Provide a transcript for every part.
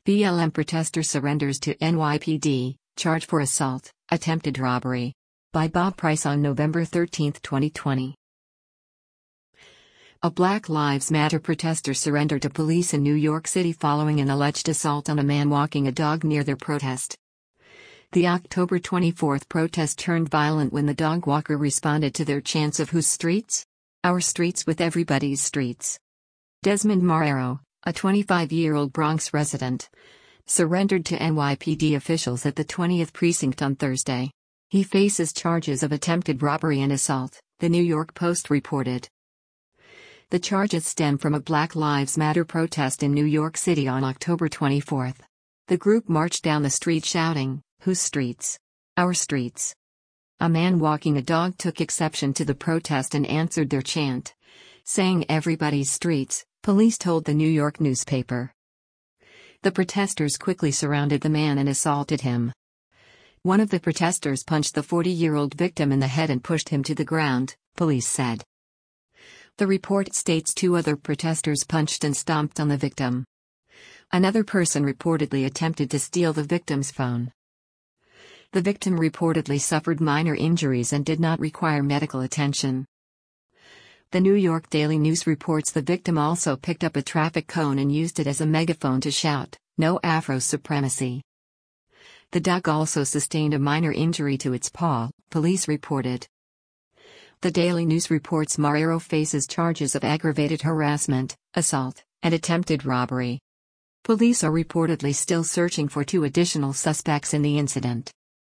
BLM protester surrenders to NYPD, charged for assault, attempted robbery. By Bob Price on November 13, 2020. A Black Lives Matter protester surrendered to police in New York City following an alleged assault on a man walking a dog near their protest. The October 24 protest turned violent when the dog walker responded to their chants of "Whose streets? Our streets with everybody's streets." Desmond Marrero, a 25-year-old Bronx resident, surrendered to NYPD officials at the 20th Precinct on Thursday. He faces charges of attempted robbery and assault, the New York Post reported. The charges stem from a Black Lives Matter protest in New York City on October 24. The group marched down the street shouting, "Whose streets? Our streets." A man walking a dog took exception to the protest and answered their chant, saying "Everybody's streets," police told the New York newspaper. The protesters quickly surrounded the man and assaulted him. One of the protesters punched the 40-year-old victim in the head and pushed him to the ground, police said. The report states two other protesters punched and stomped on the victim. Another person reportedly attempted to steal the victim's phone. The victim reportedly suffered minor injuries and did not require medical attention. The New York Daily News reports the victim also picked up a traffic cone and used it as a megaphone to shout, "No Afro supremacy." The dog also sustained a minor injury to its paw, police reported. The Daily News reports Marrero faces charges of aggravated harassment, assault, and attempted robbery. Police are reportedly still searching for two additional suspects in the incident.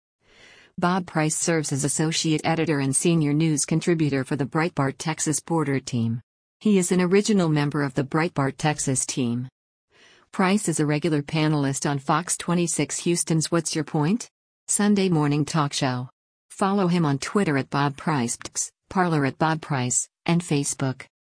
Bob Price serves as associate editor and senior news contributor for the Breitbart Texas Border Team. He is an original member of the Breitbart Texas team. Price is a regular panelist on Fox 26 Houston's What's Your Point? Sunday morning talk show. Follow him on Twitter at Bob Price, Parler at Bob Price, and Facebook.